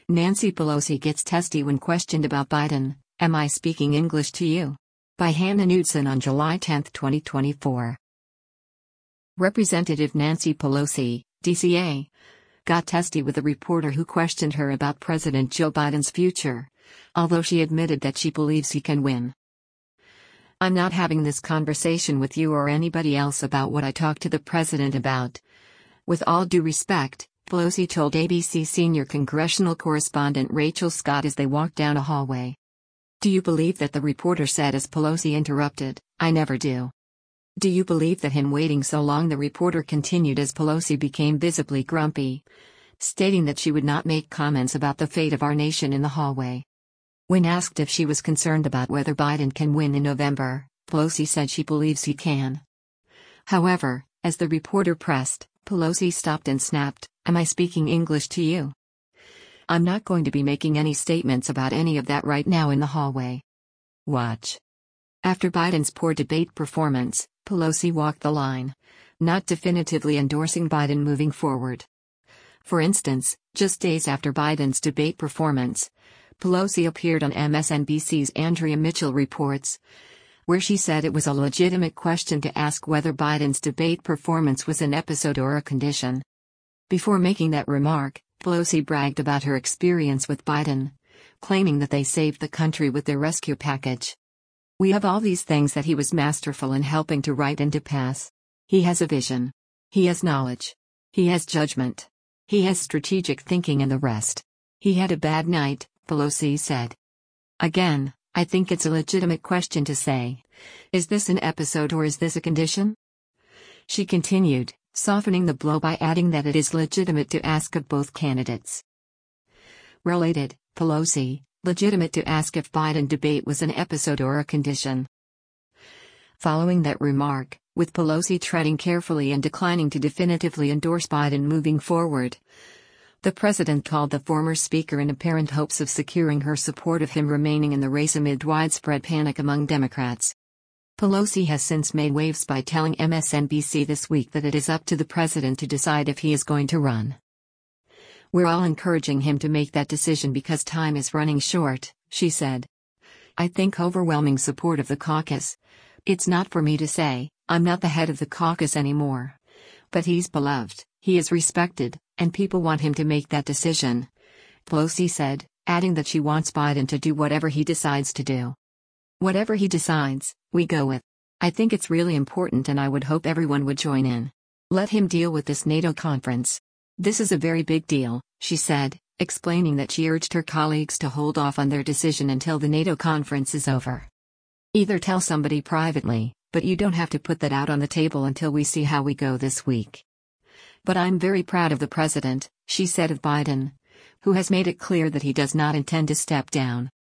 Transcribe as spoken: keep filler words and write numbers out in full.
Nancy Pelosi gets testy when questioned about Biden. Am I speaking English to you? By Hannah Knudsen on July tenth, twenty twenty-four. Representative Nancy Pelosi, D C A, got testy with a reporter who questioned her about President Joe Biden's future, although she admitted that she believes he can win. I'm not having this conversation with you or anybody else about what I talked to the president about. With all due respect, Pelosi told A B C senior congressional correspondent Rachel Scott as they walked down a hallway. Do you believe that the reporter said as Pelosi interrupted, I never do. Do you believe that him waiting so long? The reporter continued as Pelosi became visibly grumpy, stating that she would not make comments about the fate of our nation in the hallway. When asked if she was concerned about whether Biden can win in November, Pelosi said she believes he can. However, as the reporter pressed, Pelosi stopped and snapped, Am I speaking English to you? I'm not going to be making any statements about any of that right now in the hallway. Watch. After Biden's poor debate performance, Pelosi walked the line, not definitively endorsing Biden moving forward. For instance, just days after Biden's debate performance, Pelosi appeared on M S N B C's Andrea Mitchell Reports, where she said it was a legitimate question to ask whether Biden's debate performance was an episode or a condition. Before making that remark, Pelosi bragged about her experience with Biden, claiming that they saved the country with their rescue package. We have all these things that he was masterful in helping to write and to pass. He has a vision. He has knowledge. He has judgment. He has strategic thinking and the rest. He had a bad night, Pelosi said. Again, I think it's a legitimate question to say, is this an episode or is this a condition? She continued, softening the blow by adding that it is legitimate to ask of both candidates. Related, Pelosi, legitimate to ask if Biden debate was an episode or a condition. Following that remark, with Pelosi treading carefully and declining to definitively endorse Biden moving forward, the president called the former speaker in apparent hopes of securing her support of him remaining in the race amid widespread panic among Democrats. Pelosi has since made waves by telling M S N B C this week that it is up to the president to decide if he is going to run. We're all encouraging him to make that decision because time is running short, she said. I think overwhelming support of the caucus. It's not for me to say, I'm not the head of the caucus anymore. But he's beloved, he is respected, and people want him to make that decision, Pelosi said, adding that she wants Biden to do whatever he decides to do. Whatever he decides, we go with. I think it's really important and I would hope everyone would join in. Let him deal with this NATO conference. This is a very big deal, she said, explaining that she urged her colleagues to hold off on their decision until the NATO conference is over. Either tell somebody privately, but you don't have to put that out on the table until we see how we go this week. But I'm very proud of the president, she said of Biden, who has made it clear that he does not intend to step down.